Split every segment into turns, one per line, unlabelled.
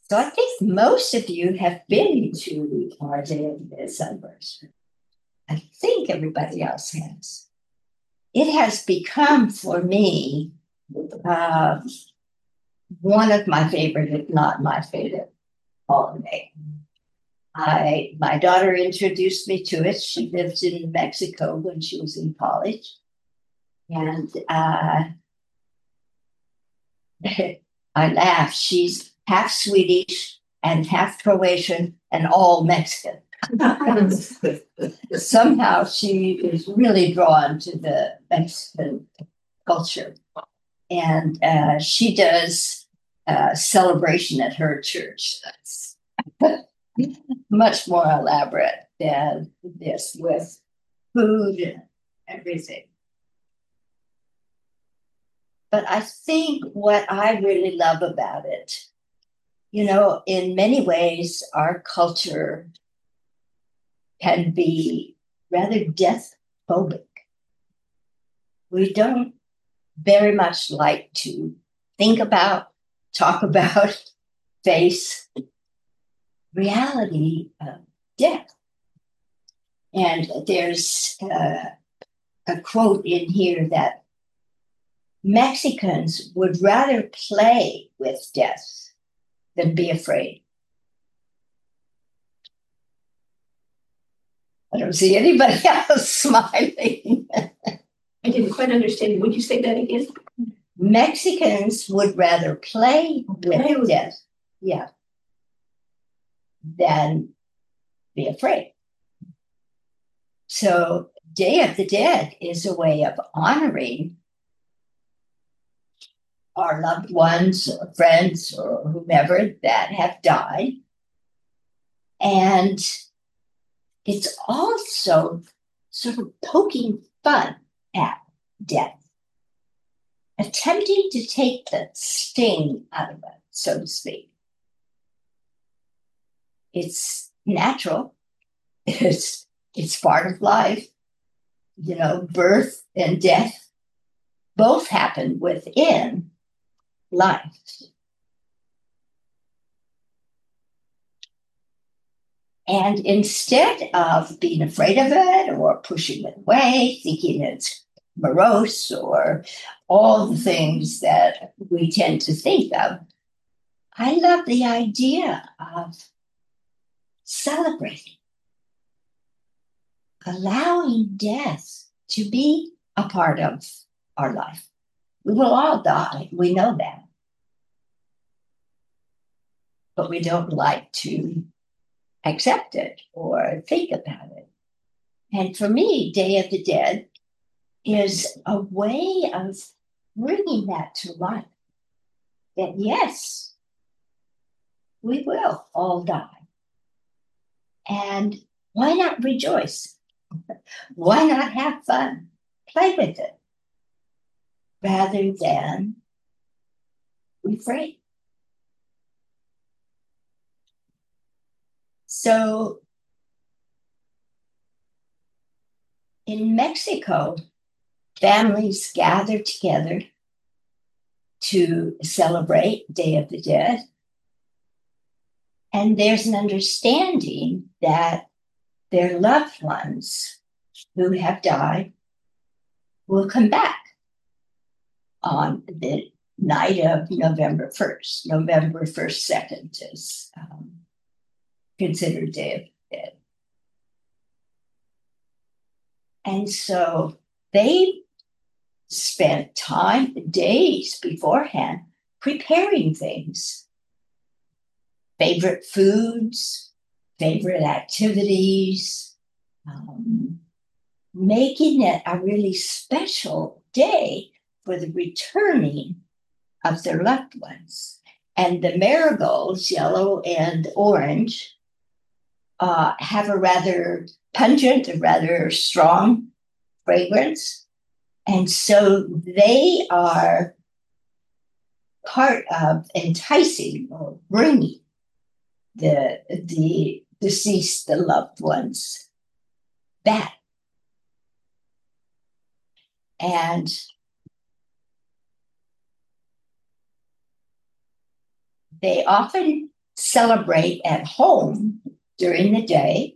So I think most of you have been to our Day of the celebration. I think everybody else has. It has become for me uh, one of my favorite, if not my favorite, holiday. My daughter introduced me to it. She lived in Mexico when she was in college, and I laugh. She's half Swedish and half Croatian and all Mexican. Somehow she is really drawn to the Mexican culture. And she does a celebration at her church that's much more elaborate than this, with food and everything. But I think what I really love about it, in many ways, our culture can be rather death phobic. We don't very much like to think about, talk about, face reality of death. And there's a quote in here that Mexicans would rather play with death than be afraid. I don't see anybody else smiling.
I didn't quite understand. Would you say that again?
Mexicans would rather play with death, yeah, than be afraid. So, Day of the Dead is a way of honoring our loved ones or friends or whomever that have died. And it's also sort of poking fun at death, attempting to take the sting out of it, so to speak. It's natural. It's part of life. Birth and death both happen within life. And instead of being afraid of it or pushing it away, thinking it's morose or all the things that we tend to think of, I love the idea of celebrating, allowing death to be a part of our life. We will all die, we know that. But we don't like to accept it or think about it. And for me, Day of the Dead is a way of bringing that to life. That yes, we will all die. And why not rejoice? Why not have fun? Play with it rather than be afraid. So in Mexico, families gather together to celebrate Day of the Dead. And there's an understanding that their loved ones who have died will come back on the night of November 1st. November 1st, 2nd is considered Day of the Dead. And so they spent time, days beforehand, preparing things. Favorite foods, favorite activities, making it a really special day for the returning of their loved ones. And the marigolds, yellow and orange, have a rather pungent, a rather strong fragrance. And so they are part of enticing or bringing the deceased, the loved ones back. And they often celebrate at home during the day,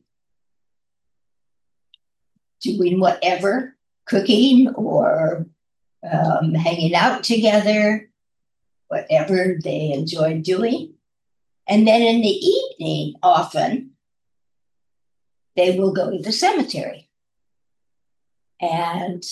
doing whatever, cooking or hanging out together, whatever they enjoy doing. And then in the evening, often, they will go to the cemetery and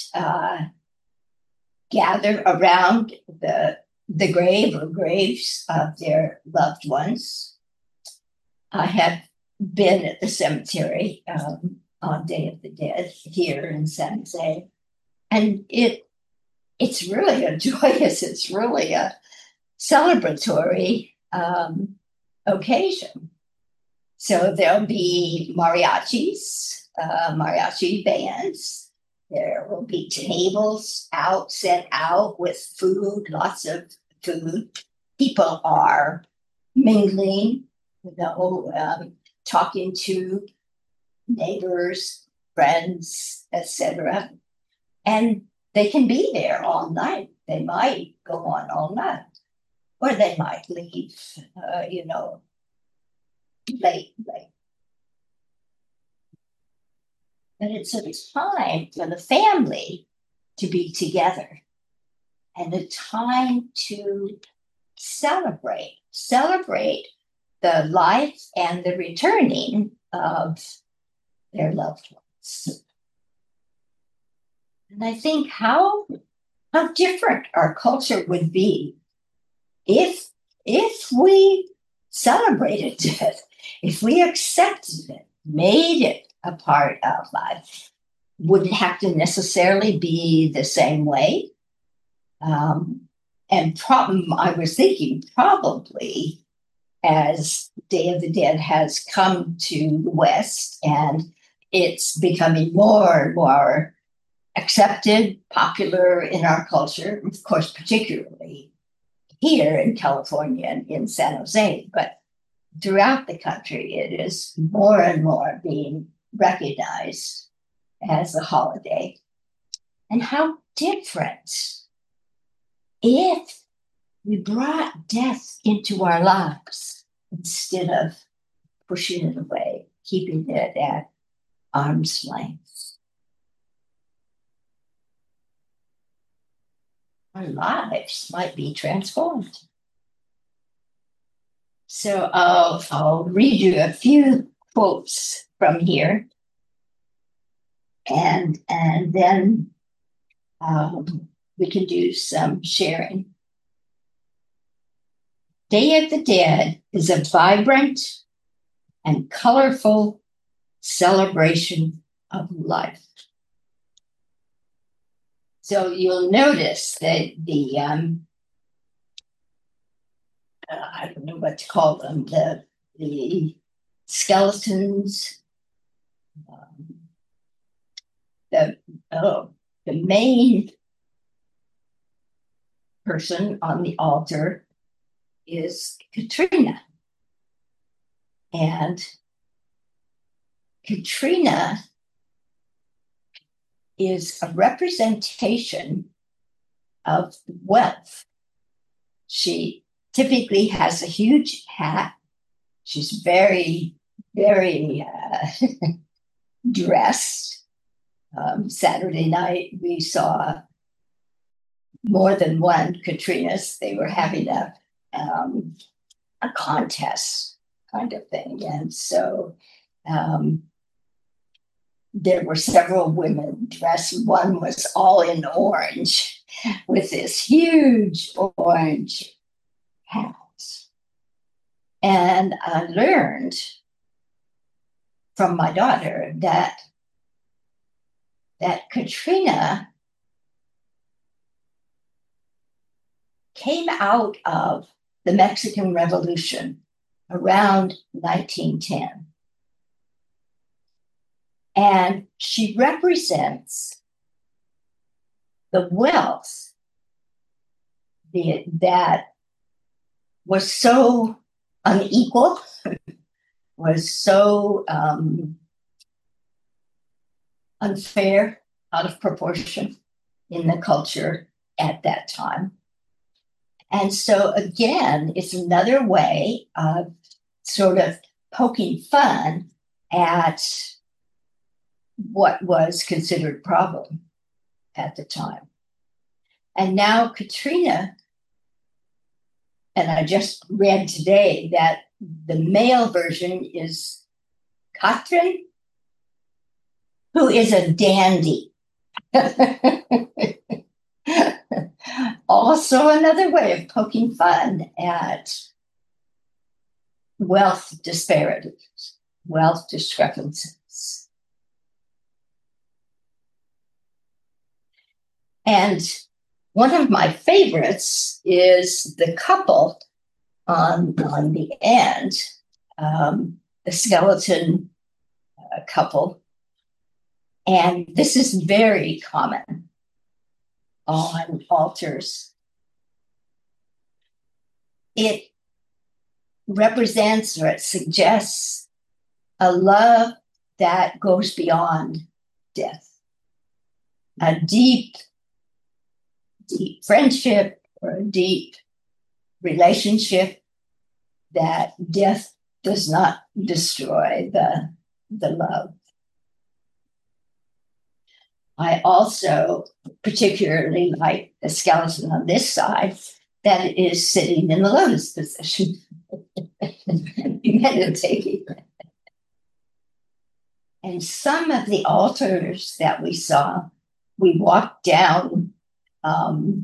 gather around the grave or graves of their loved ones. I have been at the cemetery on Day of the Dead here in San Jose, and it's really a joyous, it's really a celebratory occasion. So there'll be mariachis, mariachi bands. There will be tables set out with food, lots of food. People are mingling, talking to neighbors, friends, etc. And they can be there all night. They might go on all night, or they might leave, late. But it's a time for the family to be together and a time to celebrate the life and the returning of their loved ones. And I think how different our culture would be if we celebrated it, if we accepted it, made it a part of life. Wouldn't have to necessarily be the same way. I was thinking probably as Day of the Dead has come to the West and it's becoming more and more accepted, popular in our culture, of course, particularly here in California and in San Jose, but throughout the country, it is more and more being recognized as a holiday. And how different if we brought death into our lives instead of pushing it away, keeping it at arm's length. Our lives might be transformed. So I'll read you a few quotes from here, and then we can do some sharing. Day of the Dead is a vibrant and colorful celebration of life. So you'll notice that the I don't know what to call them, the skeletons, the main person on the altar is Katrina. And Katrina is a representation of wealth. She typically has a huge hat. She's very, very dressed. Saturday night, we saw more than one Katrinas. They were having a contest kind of thing. And so there were several women dressed. One was all in orange with this huge orange hat. And I learned from my daughter that Katrina came out of the Mexican Revolution around 1910. And she represents the wealth that was so unequal, was so unfair, out of proportion in the culture at that time. And so again, it's another way of sort of poking fun at what was considered a problem at the time. And now Katrina, and I just read today that the male version is Katrin, who is a dandy. Also another way of poking fun at wealth disparities, wealth discrepancies. And one of my favorites is the couple on the end, the skeleton couple. And this is very common on altars. It represents or it suggests a love that goes beyond death, a deep friendship or a deep relationship that death does not destroy the love. I also particularly like the skeleton on this side that is sitting in the lotus position, meditating. And some of the altars that we saw, we walked down, I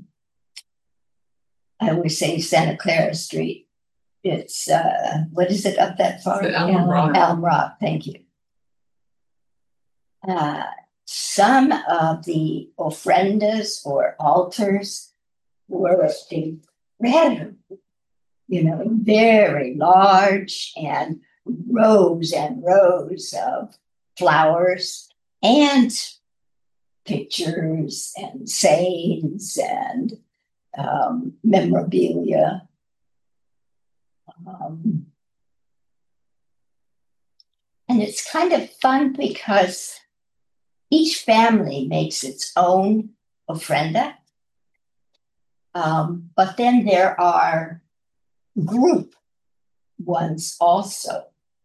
would say Santa Clara Street. It's, what is it up that far?
Elm Rock.
Elm Rock, thank you. Some of the ofrendas or altars were incredible, very large and rows of flowers and pictures and sayings and memorabilia. And it's kind of fun because each family makes its own ofrenda, but then there are group ones also.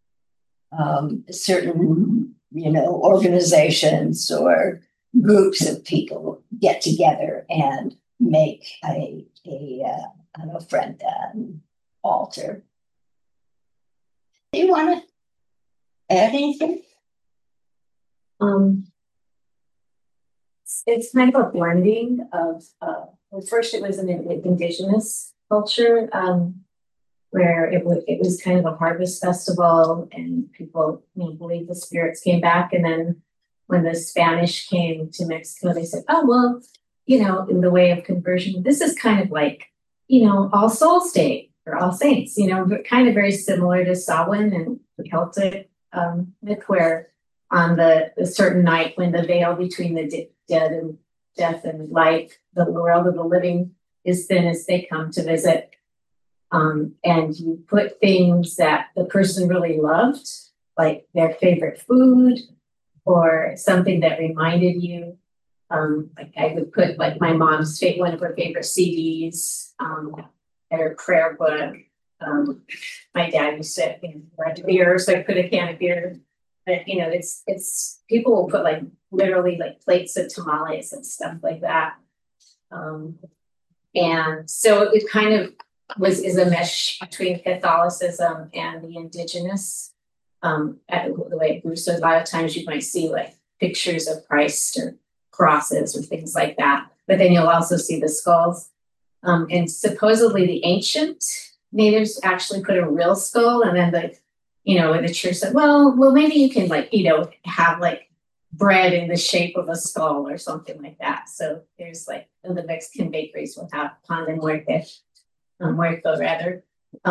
Certain, organizations or groups of people get together and make an ofrenda, an altar. Do you want to add anything?
It's kind of a blending of, first it was an indigenous culture, where it was kind of a harvest festival and people believed the spirits came back. And then when the Spanish came to Mexico, they said, oh, well, in the way of conversion, this is kind of like, All Souls Day or All Saints, but kind of very similar to Samhain and Celtic myth, where on the certain night when the veil between the dead and death and life, the world of the living is thin as they come to visit. And you put things that the person really loved, like their favorite food or something that reminded you. Like I would put like my mom's one of her favorite CDs, her prayer book. My dad used to write beer, so I put a can of beer. But it's people will put like literally like plates of tamales and stuff like that. And so it kind of is a mesh between Catholicism and the indigenous, the way it grew. So a lot of times you might see like pictures of Christ or crosses or things like that, but then you'll also see the skulls. And supposedly the ancient natives actually put a real skull, and then the church said, well, maybe you can have like bread in the shape of a skull or something like that. So there's like the Mexican bakeries will have pan de muerte, muerto rather.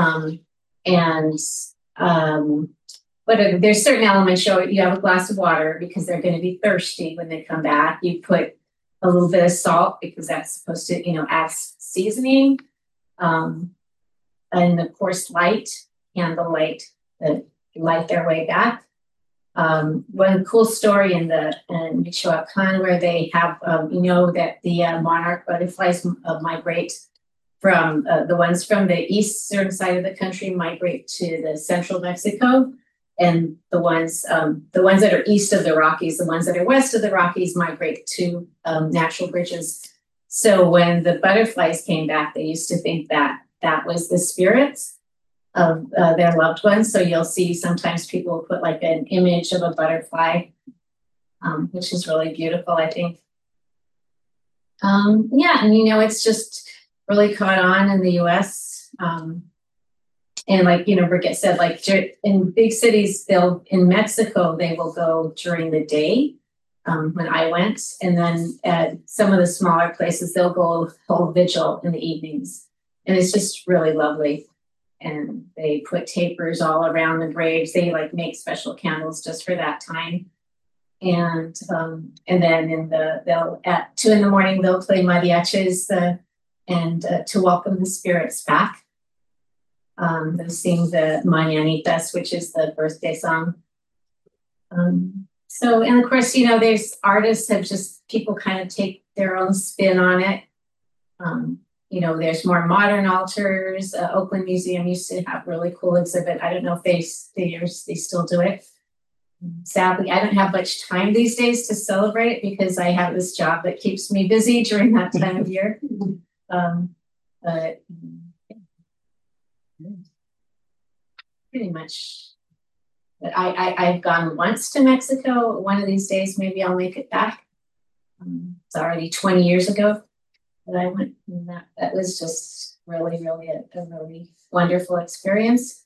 But there's certain elements. You have a glass of water because they're going to be thirsty when they come back. You put a little bit of salt because that's supposed to, add seasoning. And of course, candlelight, that light their way back. One cool story in Michoacan where they have, that the monarch butterflies migrate from the ones from the eastern side of the country migrate to the central Mexico. And the ones that are east of the Rockies, the ones that are west of the Rockies migrate to natural bridges. So when the butterflies came back, they used to think that that was the spirits of their loved ones. So you'll see sometimes people put like an image of a butterfly, which is really beautiful, I think. Yeah, and it's just really caught on in the US. And like, Brigitte said, like in big cities, in Mexico, they will go during the day when I went. And then at some of the smaller places, they'll go whole vigil in the evenings. And it's just really lovely. And they put tapers all around the graves. They like make special candles just for that time. And then they'll at 2 a.m. they'll play mariachis and to welcome the spirits back. They'll sing the Mañanitas, which is the birthday song. So, and of course, there's artists have just people kind of take their own spin on it. There's more modern altars. Oakland Museum used to have really cool exhibit. I don't know if they still do it. Sadly, I don't have much time these days to celebrate it because I have this job that keeps me busy during that time of year. But pretty much. But I've gone once to Mexico. One of these days, maybe I'll make it back. It's already 20 years ago that I went. And that was just really, really a really wonderful experience.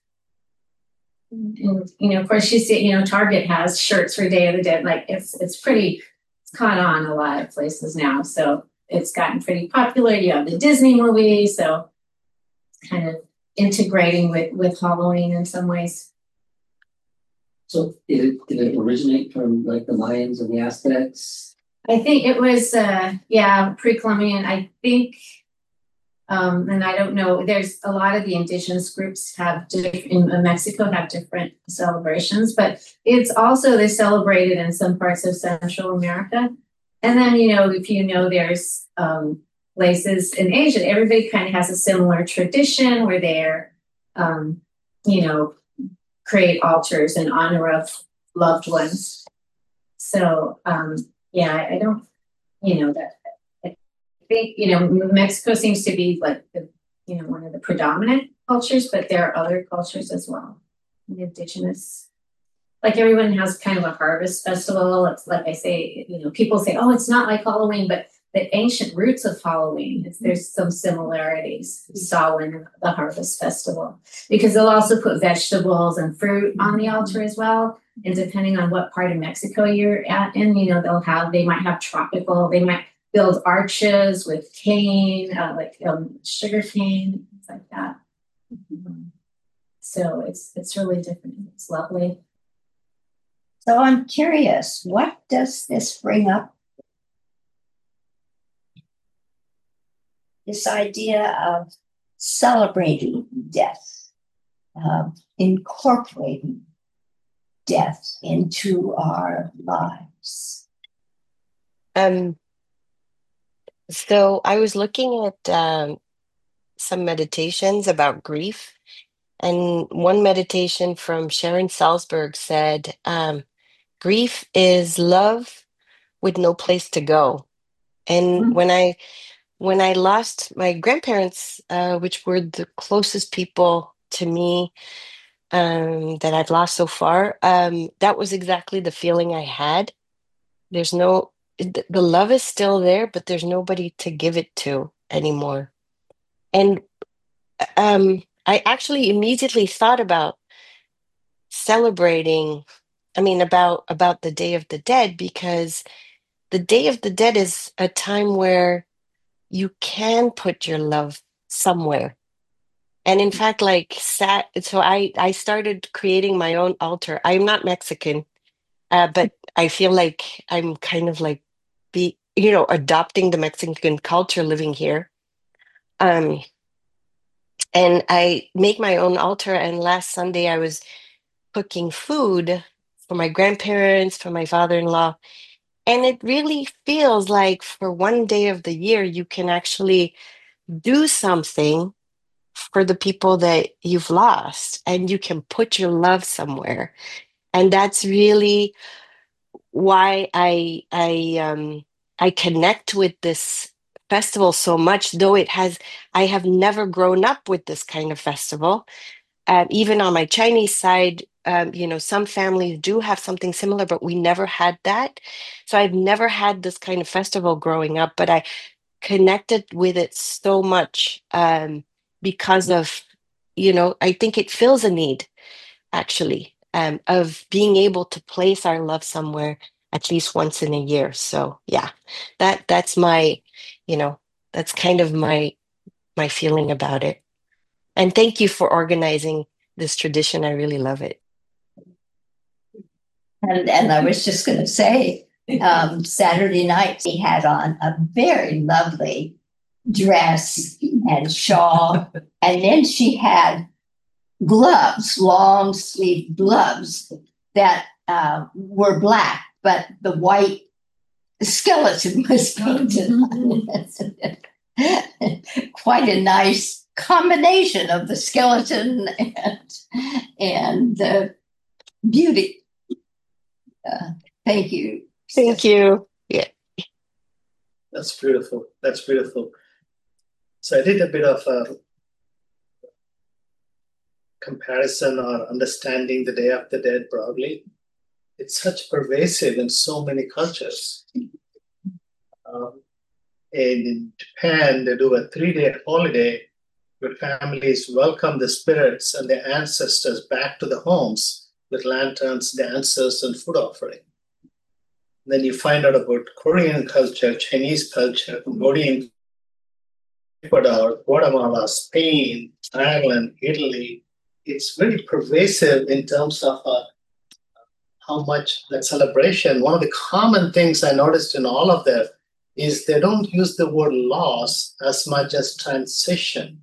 And of course, you see, Target has shirts for Day of the Dead. Like it's caught on a lot of places now. So it's gotten pretty popular. You have the Disney movie, so it's kind of integrating with Halloween in some ways.
So did it originate from like the Mayans and the Aztecs?
I think it was pre-Columbian. I think and I don't know, there's a lot of the indigenous groups in Mexico have different celebrations, but it's also they're celebrated in some parts of Central America. And then, if there's places in Asia, everybody kind of has a similar tradition where they're, create altars in honor of loved ones. So, I don't, that. I think, Mexico seems to be like one of the predominant cultures, but there are other cultures as well. The indigenous, like everyone has kind of a harvest festival. It's like I say, people say, oh, it's not like Halloween, but the ancient roots of Halloween, there's some similarities. Samhain, the harvest festival, because they'll also put vegetables and fruit on the altar as well. And depending on what part of Mexico you're they might have tropical, they might build arches with cane, sugar cane, things like that. So it's really different. It's lovely.
So I'm curious, what does this bring up? This idea of celebrating death, incorporating death into our lives.
So I was looking at some meditations about grief, and one meditation from Sharon Salzberg said, grief is love with no place to go. And when I lost my grandparents, which were the closest people to me that I've lost so far, that was exactly the feeling I had. The love is still there, but there's nobody to give it to anymore. And I actually immediately thought about celebrating, about the Day of the Dead, because the Day of the Dead is a time where you can put your love somewhere. And in fact, so I started creating my own altar. I'm not Mexican, but I feel like I'm kind of like adopting the Mexican culture living here. And I make my own altar. And last Sunday, I was cooking food for my grandparents, for my father-in-law. And it really feels like for one day of the year, you can actually do something for the people that you've lost, and you can put your love somewhere. And that's really why I connect with this festival so much, though I have never grown up with this kind of festival. Even on my Chinese side, some families do have something similar, but we never had that. So I've never had this kind of festival growing up, but I connected with it so much because of, I think it fills a need actually, of being able to place our love somewhere at least once in a year. So yeah, that's my, you know, that's kind of my feeling about it. And thank you for organizing this tradition. I really love it.
And I was just going to say, Saturday night she had on a very lovely dress and shawl, and then she had gloves, long sleeve gloves that were black, but the white skeleton was painted on it. Quite a nice combination of the skeleton and the beauty. Thank you.
Thank you. Yeah.
That's beautiful. That's beautiful. So I did a bit of a comparison or understanding the Day of the Dead broadly. It's such pervasive in so many cultures. And in Japan, they do a 3-day holiday where families welcome the spirits and their ancestors back to the homes with lanterns, dancers, and food offering. Then you find out about Korean culture, Chinese culture, Cambodian, Ecuador, Guatemala, Spain, Ireland, Italy. It's very pervasive in terms of how much that celebration. One of the common things I noticed in all of them is they don't use the word loss as much as transition.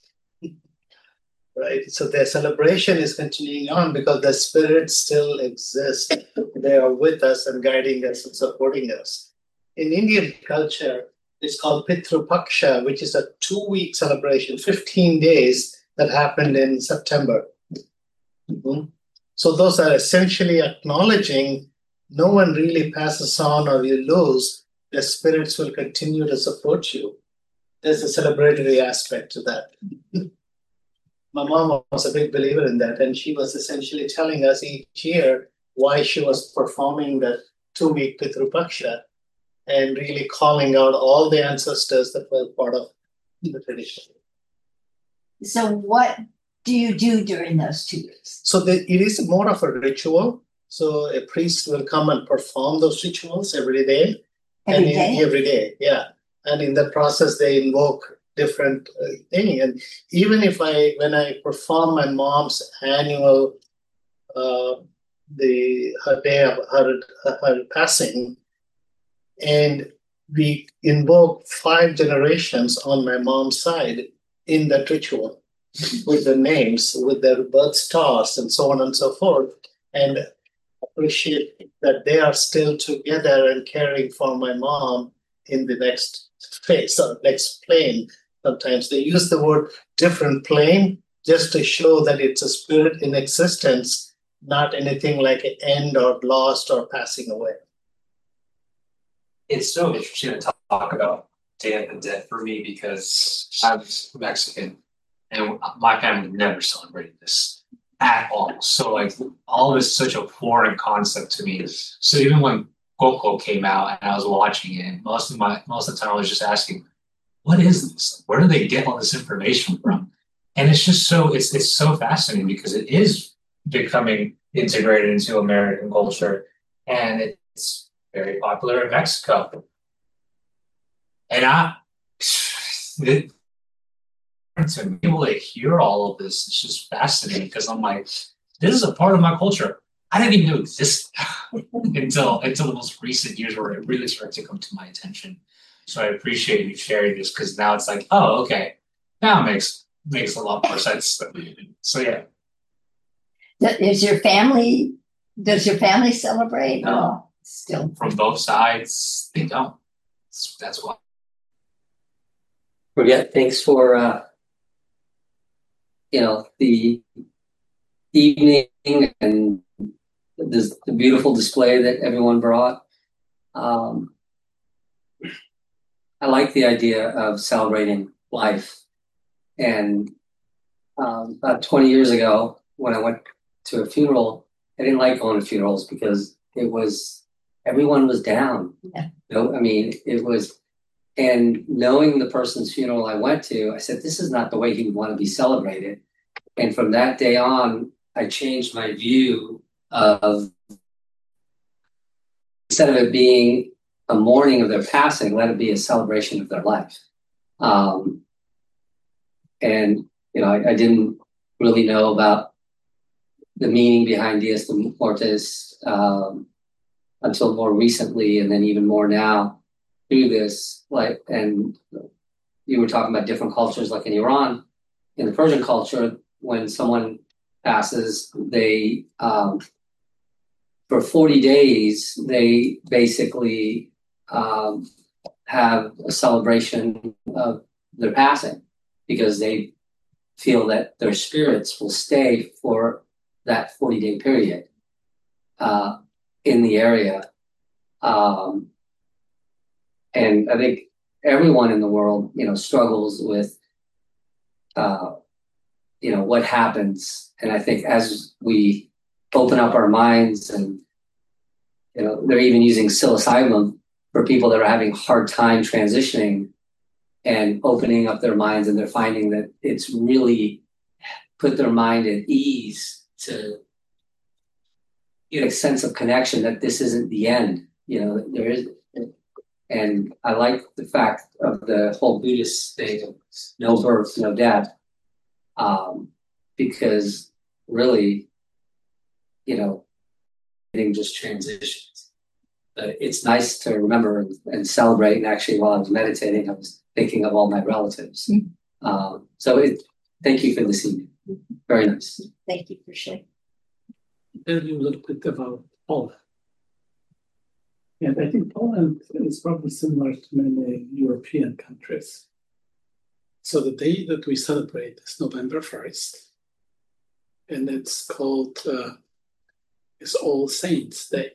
Right? So their celebration is continuing on because the spirits still exist. They are with us and guiding us and supporting us. In Indian culture, it's called Pitru Paksha, which is a 2-week celebration, 15 days that happened in September. Mm-hmm. So those are essentially acknowledging no one really passes on or you lose, the spirits will continue to support you. There's a celebratory aspect to that. My mom was a big believer in that, and she was essentially telling us each year why she was performing that 2-week Pitru Paksha and really calling out all the ancestors that were part of the tradition.
So what do you do during those 2 weeks?
So it is more of a ritual. So a priest will come and perform those rituals every day. Every day, yeah. And in that process, they invoke different thing. And even when I perform my mom's annual, her day of her passing, and we invoke 5 generations on my mom's side in that ritual with the names, with their birth stars, and so on and so forth, and appreciate that they are still together and caring for my mom in the next phase or next plane. Sometimes they use the word different plane just to show that it's a spirit in existence, not anything like an end or lost or passing away.
It's so interesting to talk about Day of the Dead for me because I'm Mexican and my family never celebrated this at all. So like all of this is such a foreign concept to me. So even when Coco came out and I was watching it, most of the time I was just asking, what is this? Where do they get all this information from? And it's just it's so fascinating because it is becoming integrated into American culture and it's very popular in Mexico. And to be able to hear all of this, it's just fascinating because I'm like, this is a part of my culture. I didn't even know it existed until the most recent years where it really started to come to my attention. So I appreciate you sharing this because now it's like, oh, okay, now it makes a lot more sense. So yeah.
Does your family celebrate?
No.
Oh, still
From both sides, they don't. That's why.
Forget, thanks for the evening and the beautiful display that everyone brought. I like the idea of celebrating life. And about 20 years ago, when I went to a funeral, I didn't like going to funerals because everyone was down.
Yeah.
I mean, it was, and knowing the person's funeral I went to, I said, this is not the way he would want to be celebrated. And from that day on, I changed my view of, instead of it being a mourning of their passing, let it be a celebration of their life. And I didn't really know about the meaning behind Dias de Muertos until more recently, and then even more now through this. And you were talking about different cultures, like in Iran, in the Persian culture, when someone passes, they for 40 days they basically have a celebration of their passing, because they feel that their spirits will stay for that 40-day period in the area. And I think everyone in the world, struggles with, what happens. And I think as we open up our minds, and, they're even using psilocybin for people that are having a hard time transitioning and opening up their minds, and they're finding that it's really put their mind at ease to get a sense of connection, that this isn't the end. There is, and I like the fact of the whole Buddhist thing of no birth, no death, because really, everything just transitions. It's nice to remember and celebrate. And actually, while I was meditating, I was thinking of all my relatives. Thank you for this evening. Very nice.
Thank you for sharing.
Tell you a little bit about Poland. And I think Poland is probably similar to many European countries. So the day that we celebrate is November 1st, and it's called it's All Saints Day.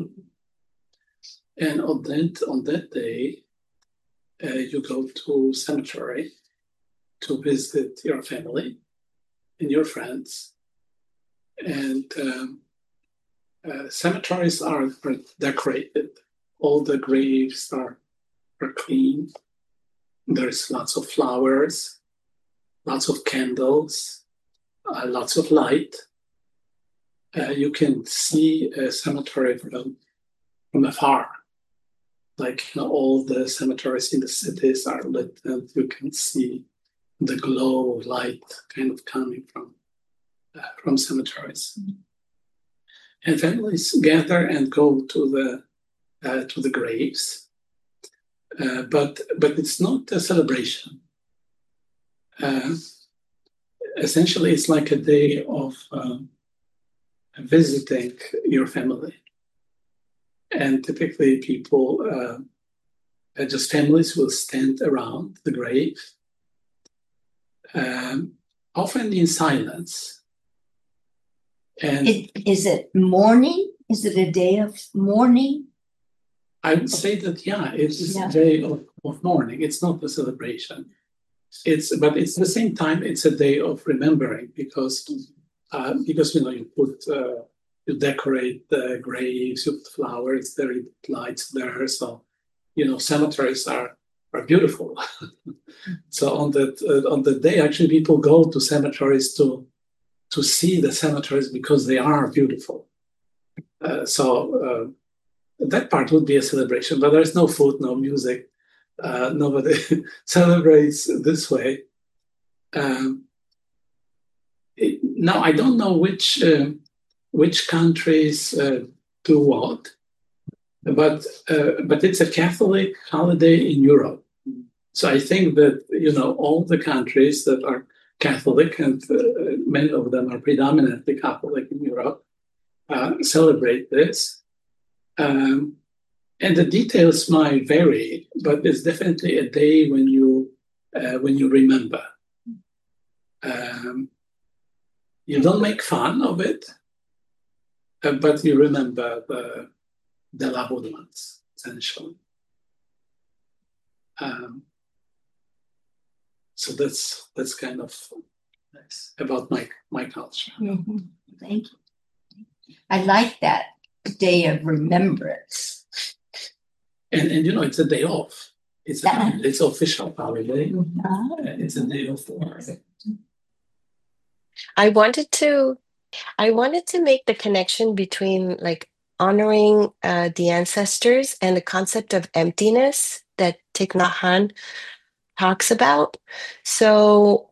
And on that day, you go to cemetery to visit your family and your friends. And cemeteries are decorated. All the graves are clean. There's lots of flowers, lots of candles, lots of light. You can see a cemetery from afar. Like all the cemeteries in the cities are lit, and you can see the glow of light kind of coming from cemeteries. And families gather and go to the graves, but it's not a celebration. Essentially, it's like a day of visiting your family. And typically people, just families will stand around the grave, often in silence. And
Is it mourning? Is it a day of mourning?
I would say that, it's
Yeah.
a day of mourning. It's not a celebration. But it's at the same time, it's a day of remembering, because you decorate the graves, you put flowers there, you put lights there. So, cemeteries are beautiful. So on that day, actually, people go to cemeteries to see the cemeteries because they are beautiful. So that part would be a celebration, but there's no food, no music. Nobody celebrates this way. Now, I don't know which countries do what, but it's a Catholic holiday in Europe. So I think that all the countries that are Catholic, and many of them are predominantly Catholic in Europe, celebrate this. And the details might vary, but it's definitely a day when you when you remember. You don't make fun of it, but you remember the loved ones, essentially. So that's kind of about my culture.
Mm-hmm. Thank you. I like that day of remembrance.
And it's a day off. It's official holiday. It's a day off work.
I wanted to make the connection between like honoring the ancestors and the concept of emptiness that Thich Nhat Hanh talks about. So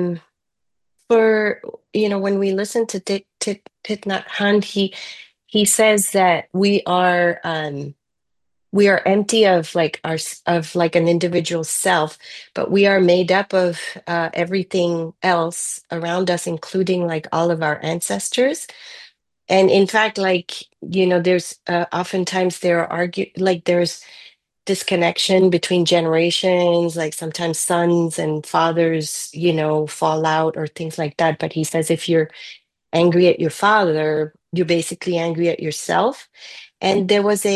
for when we listen to Thich Nhat Hanh, he says that we are empty of like an individual self, but we are made up of everything else around us, including like all of our ancestors. And in fact, like there's oftentimes there's this connection between generations, like sometimes sons and fathers fall out or things like that. But he says if you're angry at your father, you're basically angry at yourself. And there was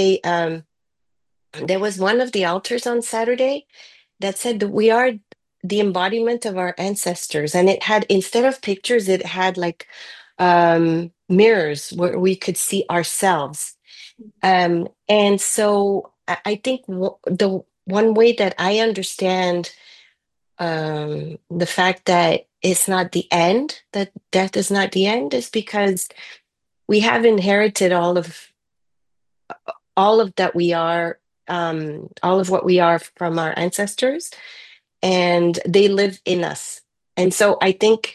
one of the altars on Saturday that said that we are the embodiment of our ancestors. And it had, instead of pictures, it had like mirrors where we could see ourselves. And so I think the one way that I understand the fact that it's not the end, that death is not the end, is because we have inherited all of that we are, all of what we are from our ancestors, and they live in us. And so I think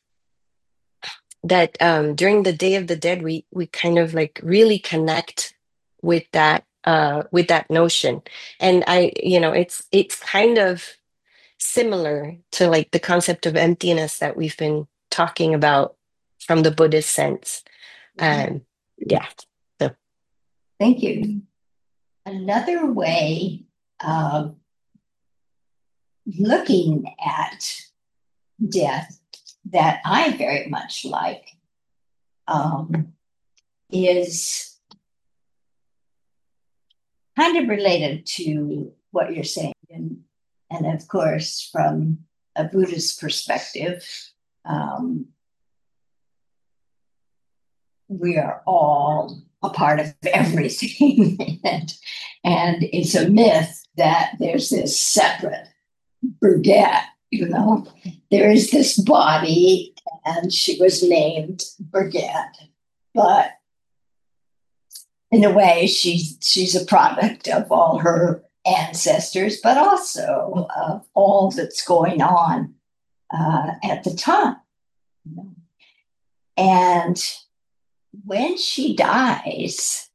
that during the Day of the Dead, we kind of like really connect with that notion. And it's kind of similar to like the concept of emptiness that we've been talking about from the Buddhist sense. Yeah. So.
Thank you. Another way of looking at death that I very much like is kind of related to what you're saying. And of course, from a Buddhist perspective, we are all a part of everything. and it's a myth that there's this separate Birgit, there is this body and she was named Birgit, but in a way she's a product of all her ancestors, but also of all that's going on at the time. And when she dies,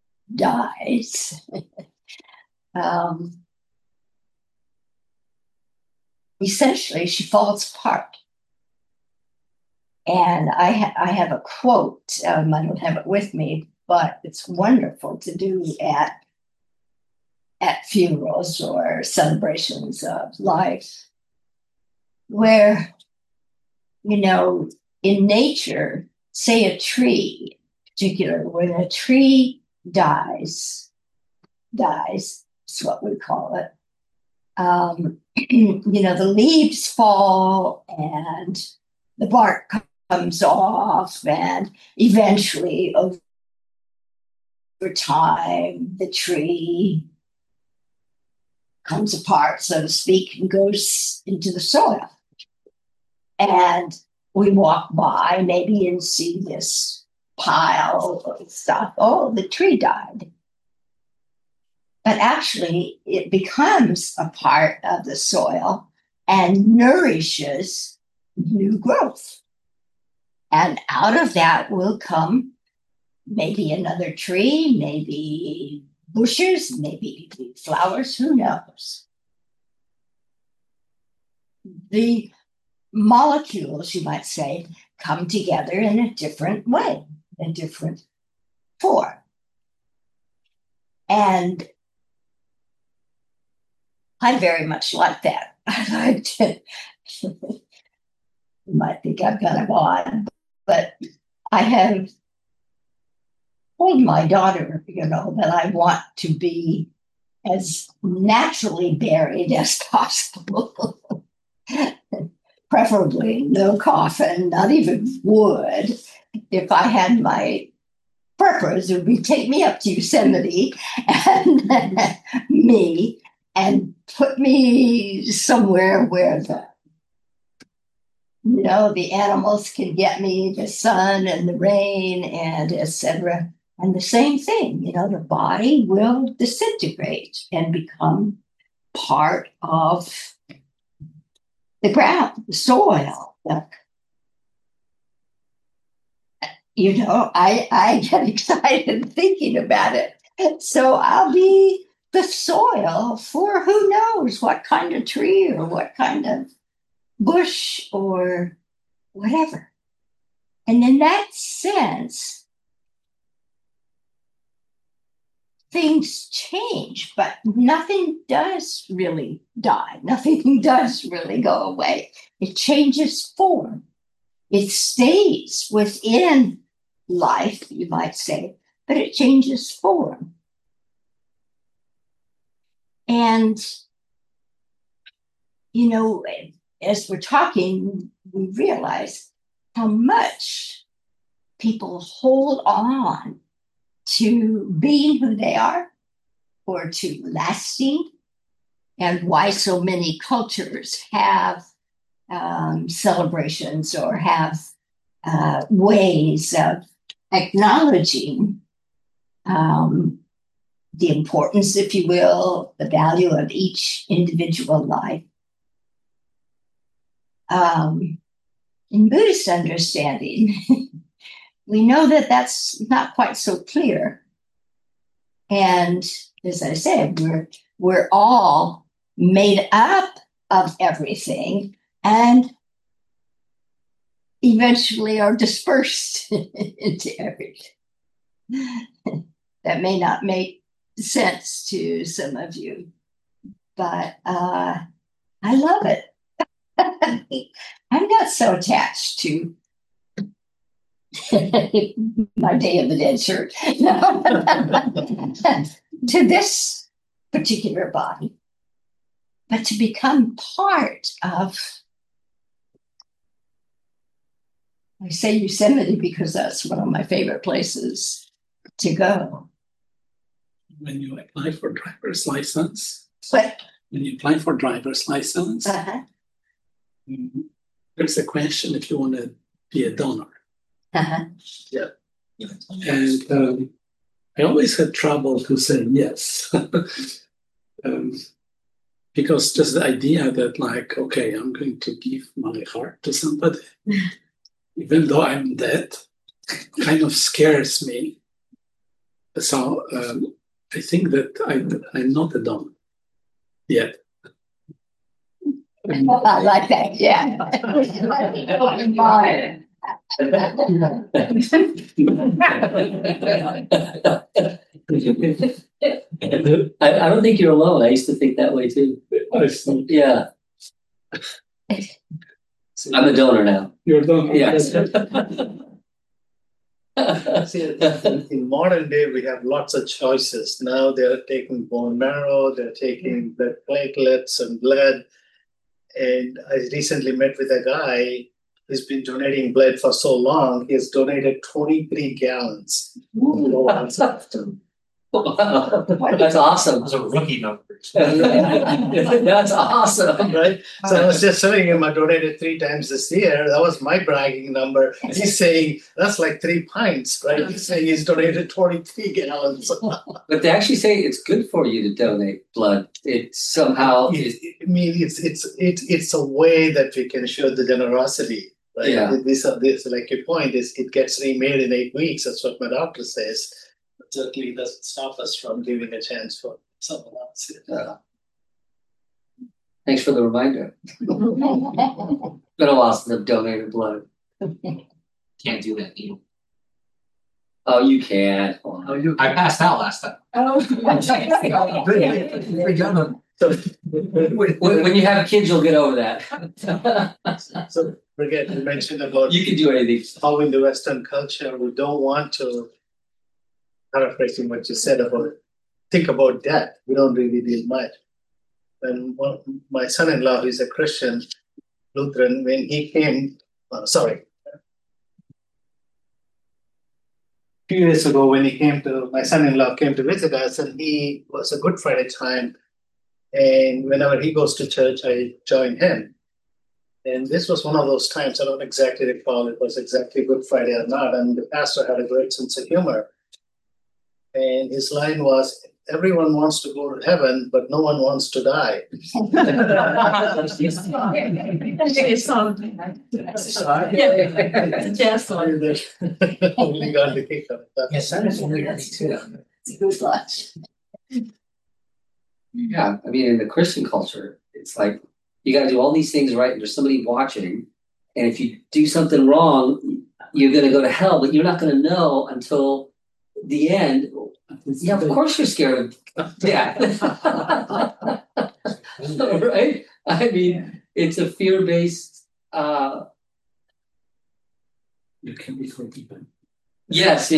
essentially she falls apart. And I have a quote, I don't have it with me, but it's wonderful to do at funerals or celebrations of life, where, in nature, say a tree, in particular, when a tree dies, is what we call it. The leaves fall and the bark comes off, and eventually, over time, the tree comes apart, so to speak, and goes into the soil. And we walk by maybe and see this pile of stuff. Oh, the tree died. But actually, it becomes a part of the soil and nourishes new growth. And out of that will come maybe another tree, maybe bushes, maybe flowers, who knows? The molecules, you might say, come together in a different way, a different form. And I very much like that. I like to. You might think I'm kind of odd, but I have told my daughter, that I want to be as naturally buried as possible. Preferably no coffin, not even wood. If I had my preference, it would be take me up to Yosemite and me and put me somewhere where the animals can get me, the sun and the rain and etc. And the same thing, the body will disintegrate and become part of the ground, the soil. I get excited thinking about it. So I'll be the soil for who knows what kind of tree or what kind of bush or whatever. And in that sense, things change, but nothing does really die. Nothing does really go away. It changes form. It stays within life, you might say, but it changes form. And, as we're talking, we realize how much people hold on to being who they are or to lasting, and why so many cultures have celebrations or have ways of acknowledging the importance, if you will, the value of each individual life. In Buddhist understanding, we know that that's not quite so clear. And as I said, we're all made up of everything and eventually are dispersed into everything. That may not make sense to some of you, but I love it. I'm not so attached to my Day of the Dead shirt. No. To this particular body, but to become part of, I say Yosemite because that's one of my favorite places to go.
When you apply for driver's license,
What?
Uh-huh. There's a question if you want to be a donor.
Uh-huh.
Yeah. And I always had trouble to say yes. Because just the idea that okay, I'm going to give my heart to somebody, even though I'm dead, kind of scares me. So I think that I'm not a donor yet.
I like that, yeah.
I don't think you're alone. I used to think that way too. Yeah. I'm a donor now.
You're a donor?
Yes.
In modern day, we have lots of choices. Now they're taking bone marrow, they're taking blood platelets and blood. And I recently met with a guy who's been donating blood for so long. He has donated 23 gallons.
That's awesome.
Those are rookie numbers.
That's awesome.
Right? So I was just telling him I donated 3 times this year. That was my bragging number. He's saying that's like 3 pints, right? He's saying he's donated 23 gallons.
But they actually say it's good for you to donate blood. It somehow
it's a way that we can show the generosity. Right?
Yeah.
This like your point is it gets remade in 8 weeks. That's what my doctor says. But certainly doesn't stop us from giving a chance for someone else.
Thanks for the reminder. Been a while since I've donated blood.
Can't do that, Neil.
Oh, you can.
I passed out last time.
Oh.
So,
When you have kids, you'll get over that.
so Brigitte, you mentioned about
You can do anything.
how in the Western culture we don't want to, paraphrasing what you said about think about death. We don't really deal much. And my son-in-law, who's a Christian Lutheran, when he came, a few years ago when my son-in-law came to visit us, and he was a Good Friday time. And whenever he goes to church, I join him. And this was one of those times, I don't exactly recall it was exactly Good Friday or not, and the pastor had a great sense of humor. And his line was, everyone wants to go to heaven, but no one wants to die.
It's a song. Yeah, it's a jazz song.
We got the kick of it.
Yes, that is really nice too.
It's a good watch.
Yeah, I mean, in the Christian culture, it's like you got to do all these things right, and there's somebody watching, and if you do something wrong, you're going to go to hell, but you're not going to know until the end. Yeah, of course you're scared of death. Right? I mean, it's a fear-based.
You can be forgiven.
Yes.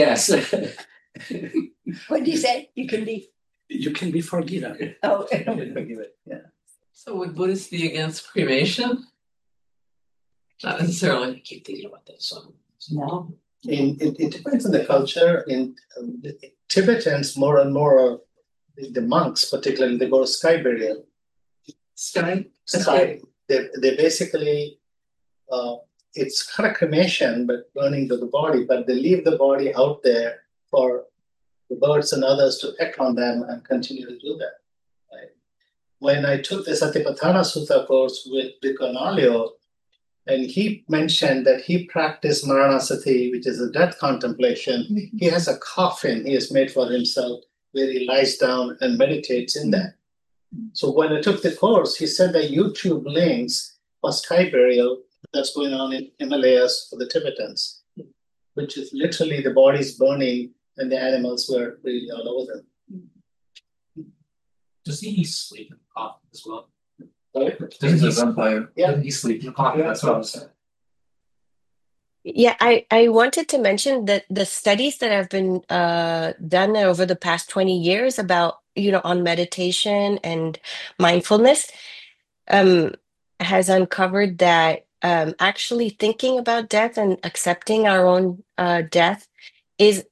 What do you say? You can be.
You can be forgiven.
Oh,
Yeah.
So would Buddhists be against cremation? Not necessarily.
I keep thinking about that song.
no.
It depends on the culture. In Tibetans, more and more, the monks, particularly, they go to sky burial.
Sky?
Sky. They basically, it's kind of cremation, but burning to the body, but they leave the body out there for the birds and others to peck on them and continue to do that. Right? When I took the Satipatthana Sutta course with Vikanalio, and he mentioned that he practiced Maranasati, which is a death contemplation. He has a coffin he has made for himself where he lies down and meditates in that. So when I took the course, he said that YouTube links for sky burial that's going on in Himalayas for the Tibetans, which is literally the bodies burning and the animals were really all over them.
Does he sleep in the coffin as well?
Sorry?
Doesn't he vampire?
Yeah.
Doesn't he sleep in the coffin? That's what I was saying.
Yeah, I wanted to mention that the studies that have been done over the past 20 years about, on meditation and mindfulness has uncovered that actually thinking about death and accepting our own death is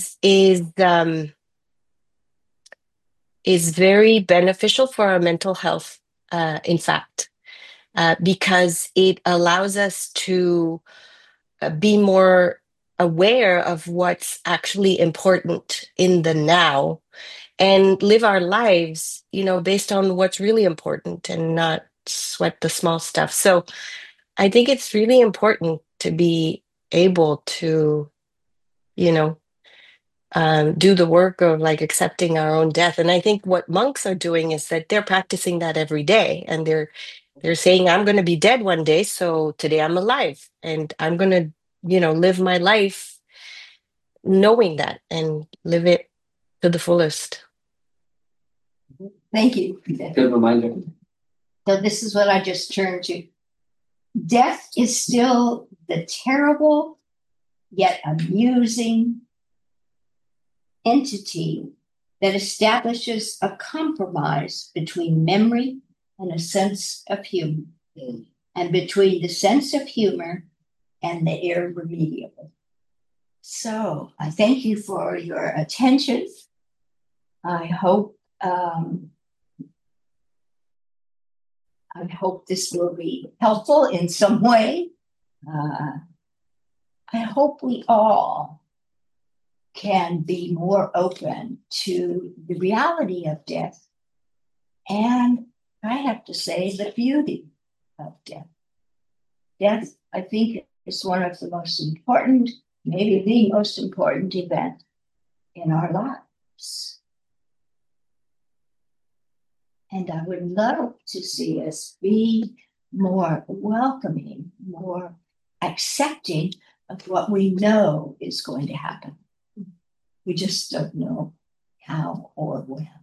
very beneficial for our mental health, in fact, because it allows us to be more aware of what's actually important in the now and live our lives, based on what's really important and not sweat the small stuff. So I think it's really important to be able to, do the work of like accepting our own death. And I think what monks are doing is that they're practicing that every day, and they're saying, I'm going to be dead one day, so today I'm alive, and I'm going to, live my life knowing that and live it to the fullest.
Thank you.
Good reminder.
So this is what I just turned to. Death is still the terrible yet amusing entity that establishes a compromise between memory and a sense of humor, and between the sense of humor and the irremediable. So I thank you for your attention. I hope this will be helpful in some way. I hope we all can be more open to the reality of death, and I have to say the beauty of death. Death, I think, is one of the most important, maybe the most important event in our lives. And I would love to see us be more welcoming, more accepting of what we know is going to happen. We just don't know how or when.